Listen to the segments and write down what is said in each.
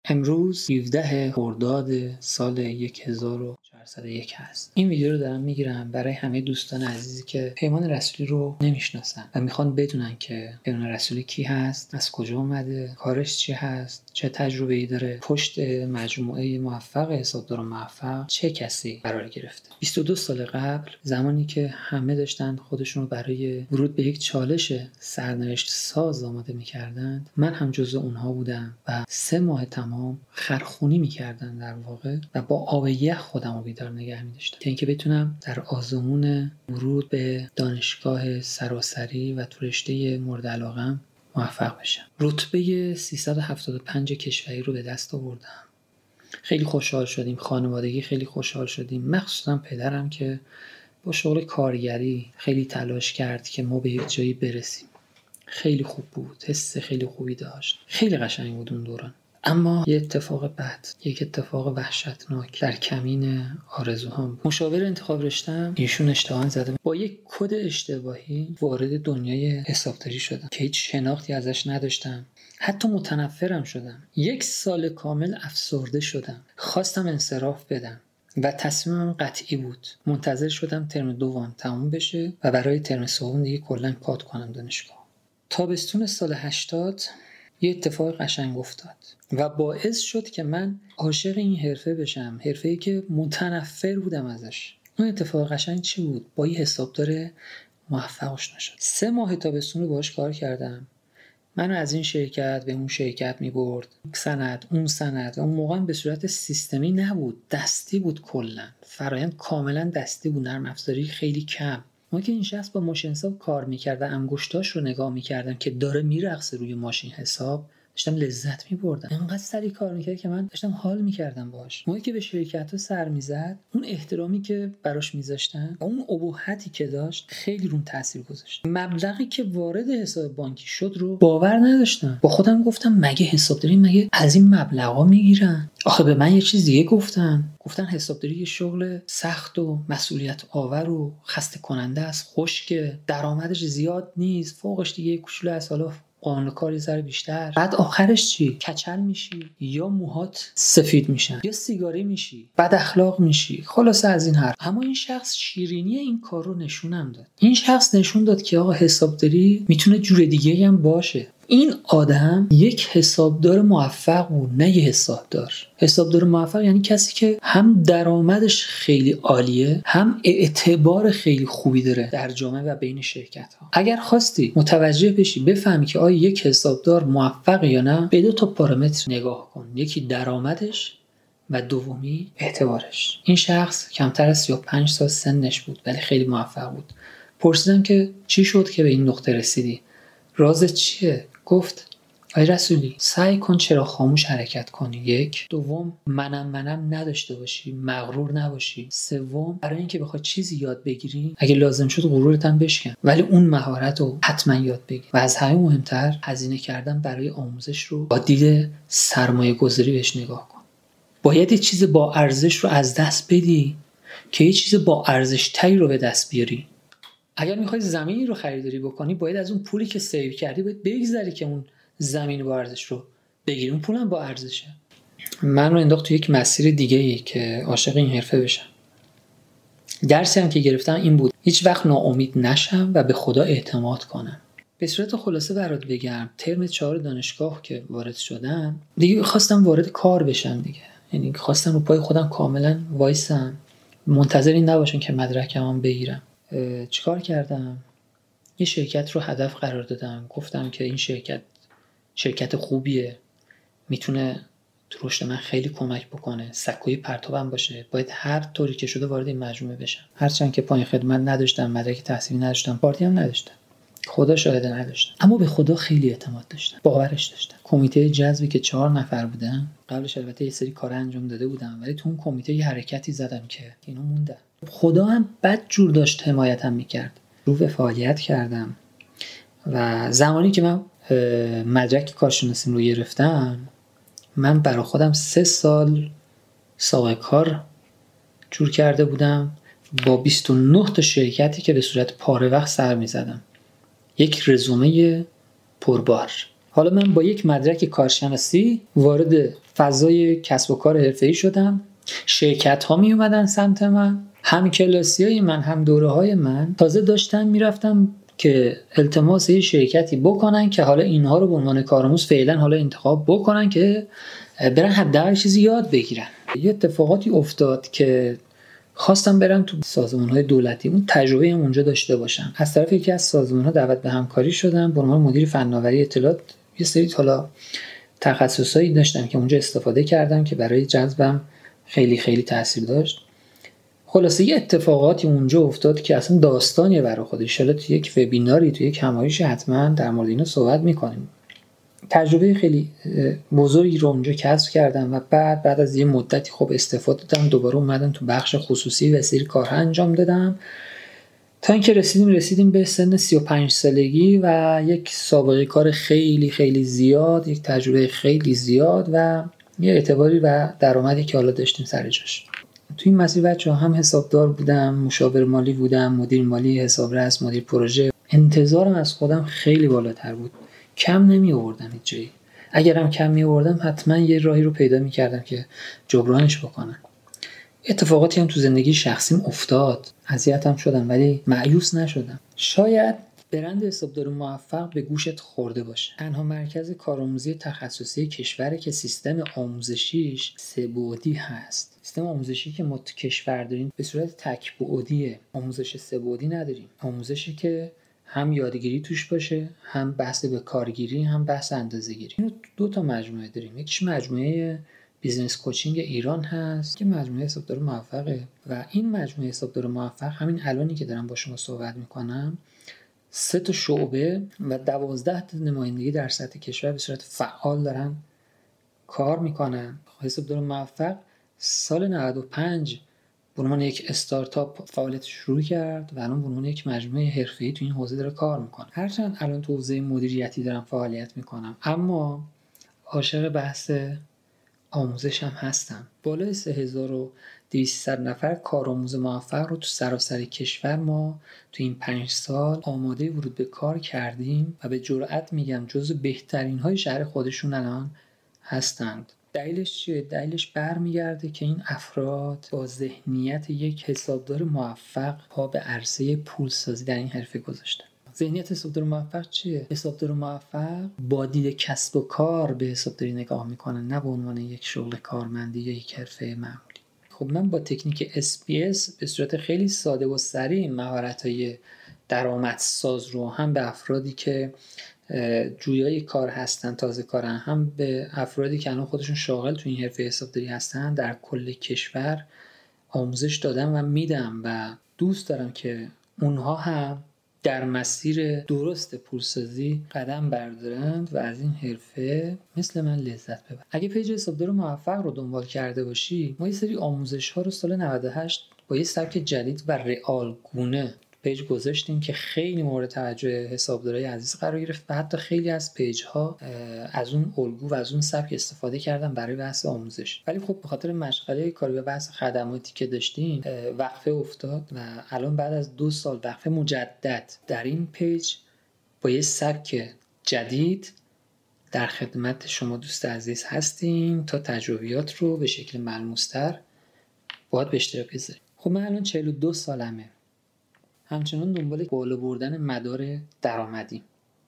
امروز 17 خرداد سال 1401 هست. این ویدیو رو دارم میگیرم برای همه دوستان عزیزی که پیمان رسولی رو نمیشناسن و میخوان بدونن که پیمان رسولی کی هست، از کجا اومده، کارش چی هست، چه تجربه‌ای داره، پشت مجموعه موفق حسابدار موفق چه کسی قرار گرفته. 22 سال قبل، زمانی که همه داشتن خودشون رو برای ورود به یک چالش سرنوشت ساز آماده میکردند، من هم جزو اونها بودم و 3 ماه تمام خرخونی میکردن در واقع و با آب یخ خودم رو بیدار نگه می‌داشتم که اینکه بتونم در آزمون ورود به دانشگاه سراسری و تو رشته مورد علاقه‌ام موفق بشم. رتبه 375 کشوری رو به دست آوردم. خیلی خوشحال شدیم، خانوادگی خیلی خوشحال شدیم، مخصوصا پدرم که با شغل کارگری خیلی تلاش کرد که ما به یک جایی برسیم. خیلی خوب بود، حس خیلی خوبی داشت، خیلی قشنگ بود اون دوران. اما یه اتفاق بد، یک اتفاق وحشتناک در کمین آرزوهام بود. مشاور انتخاب رشته‌ام ایشون اشتباه زده، با یک کد اشتباهی وارد دنیای حسابداری شدم که هیچ شناختی ازش نداشتم. حتی متنفرم شدم. 1 سال کامل افسرده شدم. خواستم انصراف بدم و تصمیمم قطعی بود. منتظر شدم ترم دوم تموم بشه و برای ترم سوم دیگه کلاً کات کنم دانشگاه. تابستون سال 80 یه اتفاق قشنگ افتاد و باعث شد که من عاشق این حرفه بشم، حرفه‌ای که متنفر بودم ازش. اون اتفاق قشنگ چی بود؟ با یه حسابدار موفق آشنا شدم. 3 ماه تابستون رو باهاش کار کردم. منو از این شرکت به اون شرکت می‌برد، اون سند. اون موقع به صورت سیستمی نبود، دستی بود کلاً. فرآیند کاملاً دستی بود، نرم افزاری خیلی کم. ما که این شخص با ماشین حساب کار میکرد و انگشتاش رو نگاه میکردم که داره میرقصه روی ماشین حساب، داشتم لذت میبردم. اینقدر سریع کار میکرد که من داشتم حال میکردم باهاش. موقعی که به شرکت‌ها سر میزد، اون احترامی که براش میذاشتن و اون ابهتی که داشت خیلی روم تاثیر گذاشت. مبلغی که وارد حساب بانکی شد رو باور نداشتم. با خودم گفتم مگه حسابداری مگه از این مبلغا میگیرن؟ آخه به من یه چیز دیگه گفتن حسابداری یه شغل سخت و مسئولیت آور و خسته کننده است، خشکه، درآمدش زیاد نیست، فوقش دیگه یه کوچولو از حالا قانون کاری ذره بیشتر. بعد آخرش چی؟ کچل میشی، یا موهات سفید میشن، یا سیگاری میشی، بد اخلاق میشی، خلاصه از این حرف. اما این شخص شیرینی این کار رو نشونم داد. این شخص نشون داد که آقا حسابداری میتونه جور دیگه‌ای هم باشه. این آدم یک حسابدار موفق بود، نه یه حسابدار. حسابدار موفق یعنی کسی که هم درآمدش خیلی عالیه، هم اعتبار خیلی خوبی داره در جامعه و بین شرکت‌ها. اگر خواستی متوجه بشی، بفهمی که آیا یک حسابدار موفقه یا نه، به 2 تا پارامتر نگاه کن. یکی درآمدش و دومی اعتبارش. این شخص کمتر از 35 سال سنش بود ولی خیلی موفق بود. پرسیدم که چی شد که به این نقطه رسیدی؟ رازت چیه؟ گفت آقای رسولی، سعی کن چرا خاموش حرکت کنی. 1. دوم، منم نداشته باشی، مغرور نباشی. 3. برای اینکه بخوای چیزی یاد بگیری، اگه لازم شد غرورت هم بشکن، ولی اون مهارت رو حتما یاد بگیر. و از همه مهمتر، هزینه کردن برای آموزش رو با دید سرمایه گذاری بهش نگاه کن. باید یه چیز با ارزش رو از دست بدی که یه چیز با ارزش تری رو به دست بیاری. اگر میخوای زمینی رو خریداری بکنی، باید از اون پولی که سیو کردی باید بگذری که اون زمین با ارزش رو بگیری. اون پولم با ارزشه. من رو انداخت تو یک مسیر دیگه‌ای که عاشق این حرفه بشم. درسی هم که گرفتم این بود: هیچ وقت ناامید نشم و به خدا اعتماد کنم. به صورت خلاصه برات بگم، ترم 4 دانشگاه که وارد شدم، دیگه خواستم وارد کار بشم دیگه. یعنی خواستم رو پای خودم کاملا وایسم، منتظر این نباشم که مدرکمو بگیرم. چیکار کردم؟ یه شرکت رو هدف قرار دادم. گفتم که این شرکت خوبیه، میتونه تو رشد من خیلی کمک بکنه، سکوی پرتابم باشه، باید هر طوری که شده وارد این مجموعه بشم. هرچند که پایین خدمت نداشتم، مدرک تحصیلی نداشتم، پارتی هم نداشتم، خدا شاهده نداشتم، اما به خدا خیلی اعتماد داشتم، باورش داشتم. کمیته جذبی که 4 نفر بودن، قبلش البته یه سری کار انجام داده بودم، ولی تو اون کمیته یه حرکتی زدم که اینا موندن. خدا هم بد جور داشت حمایتم میکرد. رو به فعالیت کردم و زمانی که من مدرک کارشناسیم رو گرفتم، من برای خودم 3 سال سابقه کار جور کرده بودم با 29 تا شرکتی که به صورت پاره وقت سر می زدم. یک رزومه پربار. حالا من با یک مدرک کارشناسی وارد فضای کسب و کار حرفه‌ای شدم. شرکت‌ها می اومدن سمت من، هم کلاسیای من هم دوره‌های من. تازه داشتم میرفتم که التماس یه شرکتی بکنن که حالا اینها رو به عنوان کارآموز فعلا حالا انتخاب بکنن که برن حداقل چیزی یاد بگیرن. یه اتفاقاتی افتاد که خواستم برم تو سازمان‌های دولتی، اون تجربه هم اونجا داشته باشم. از طرف یکی از سازمان‌ها دعوت به همکاری شدم به عنوان مدیر فناوری اطلاعات. یه سری حالا تخصصایی داشتم که اونجا استفاده کردم که برای جذبم خیلی خیلی تاثیر داشت. خلاصه یه اتفاقاتی اونجا افتاد که اصلا داستانیه برای خودش. حالا تو یک وبیناری، تو یک همایشی حتما در مورد اینا صحبت می‌کنیم. تجربه خیلی بزرگی رو اونجا کسب کردم و بعد از یه مدتی خب استفاده دادم، دوباره اومدم تو بخش خصوصی و سری کارها انجام دادم تا اینکه رسیدیم به سن 35 سالگی و یک سابقه کار خیلی خیلی زیاد، یک تجربه خیلی زیاد و یه اعتباری و درآمدی که حالا داشتیم سر جاش. تو این مسیر بچه‌ها هم حسابدار بودم، مشاور مالی بودم، مدیر مالی، حسابرس، مدیر پروژه. انتظارم از خودم خیلی بالاتر بود. کم نمی آوردم هیچ جایی. اگرم کم می آوردم حتما یه راهی رو پیدا می کردم که جبرانش بکنم. اتفاقاتی هم تو زندگی شخصیم افتاد. اذیتم شدم ولی مایوس نشدم. شاید برند حسابدار موفق به گوشت خورده باشه. تنها مرکز کارآموزی تخصصی کشوره که سیستم آموزشیش سه‌بعدی هست. سیستم آموزشی که ما تو کشور داریم به صورت تک‌بعدیه. آموزش سه‌بعدی نداریم. آموزشی که هم یادگیری توش باشه، هم بحث به کارگیری، هم بحث اندازه‌گیری. اینو دو تا مجموعه داریم. یکیش مجموعه بیزنس کوچینگ ایران هست که مجموعه حسابدار موفقه و این مجموعه حسابدار موفق همین الانی که دارم با شما صحبت میکنم 3 تا شعبه و 12 تا نمایندگی در سطح کشور به صورت فعال دارن کار میکنن. حسابدار موفق سال 95 به عنوان یک استارتاپ فعالیت شروع کرد و الان به عنوان یک مجموعه حرفه‌ای تو این حوزه داره کار میکنه. هرچند الان تو حوزه مدیریتی دارم فعالیت میکنم اما عاشق بحث آموزش هم هستم. بالای 3200 نفر کارآموز موفق رو تو سراسر کشور ما تو این 5 سال آماده ورود به کار کردیم و به جرئت میگم جزو بهترین های شهر خودشون الان هستند. دلیلش چیه؟ دلیلش برمیگرده که این افراد با ذهنیت یک حسابدار موفق پا به عرصه پولسازی در این حرفه گذاشتن. ذهنیت حسابدار موفق چیه؟ حسابدار موفق با دید کسب و کار به حسابداری نگاه میکنه، نه به عنوان یک شغل کارمندی یا یک حرفه معمولی. خب من با تکنیک SPS به صورت خیلی ساده و سریع مهارت‌های درآمدساز رو هم به افرادی که جویای کار هستن، تازه کارن، هم به افرادی که الان خودشون شاغل تو این حرفه حسابداری هستن در کل کشور آموزش دادم و میدم و دوست دارم که اونها هم در مسیر درست پولسازی قدم بردارند و از این حرفه مثل من لذت ببرند. اگه پیج حسابدار موفق رو دنبال کرده باشی، ما یه سری آموزش ها رو سال 98 با یه سبک جدید و رئال گونه پیج گذاشتیم که خیلی مورد توجه حسابدارای عزیز قرار گرفت و حتی خیلی از پیج ها از اون الگو و از اون سبک استفاده کردن برای بحث آموزش. ولی خب به خاطر مشغله کاری به بحث خدماتی که داشتیم وقفه افتاد و الان بعد از 2 سال وقفه مجدد در این پیج با یه سبک جدید در خدمت شما دوست عزیز هستیم تا تجربیات رو به شکل ملموس‌تر باهات به اشتراک بذاریم. خب من الان 42 سالمه. همچنان دنبال بالا بردن مدار درآمدی.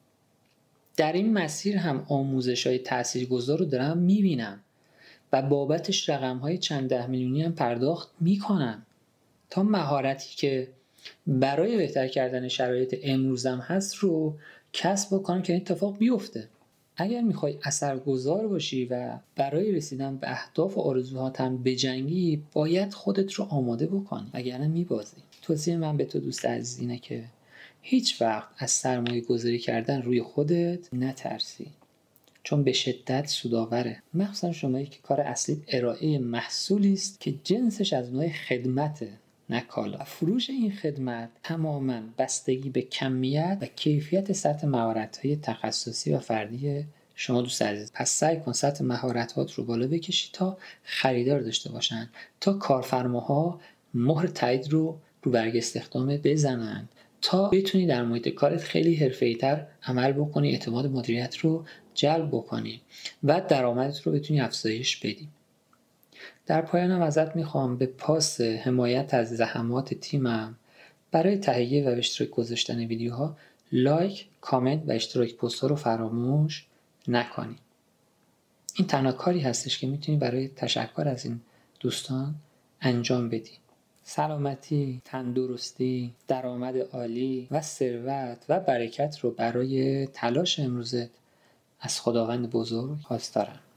در این مسیر هم آموزش‌های تاثیرگذار رو دارم می‌بینم و بابتش رقم‌های چند ده میلیونی هم پرداخت می‌کنم تا مهارتی که برای بهتر کردن شرایط امروزم هست رو کسب بکنم که این اتفاق بیفته. اگر میخوای اثرگذار باشی و برای رسیدن به اهداف و آرزوهات هم بجنگی، باید خودت رو آماده بکنی، وگرنه میبازی. توصیه من به تو دوست عزیز اینه که هیچ وقت از سرمایه گذاری کردن روی خودت نترسی، چون به شدت سودآوره. مخصوصا شمایی که کار اصلی ارائه محصولی است که جنسش از نوع خدمته نه کالا. فروش این خدمت تماماً بستگی به کمیت و کیفیت سطح مهارت‌های تخصصی و فردی شما دوست عزیز. پس سعی کن سطح مهارت‌هات رو بالا بکشی تا خریدار داشته باشن، تا کارفرماها مهر تایید رو برگ استخدام بزنن تا بتونی در محیط کارت خیلی حرفه‌ای‌تر عمل بکنی، اعتماد مدیریت رو جلب بکنی و درآمدت رو بتونی افزایش بدی. در پایانم ازت میخوام به پاس حمایت از زحمات تیمم برای تهیه و به اشتراک گذاشتن ویدیوها لایک، کامنت و اشتراک پست‌ها رو فراموش نکنی. این تنها کاری هستش که میتونی برای تشکر از این دوستان انجام بدی. سلامتی، تندرستی، درآمد عالی و ثروت و برکت رو برای تلاش امروزت از خداوند بزرگ خواستارم.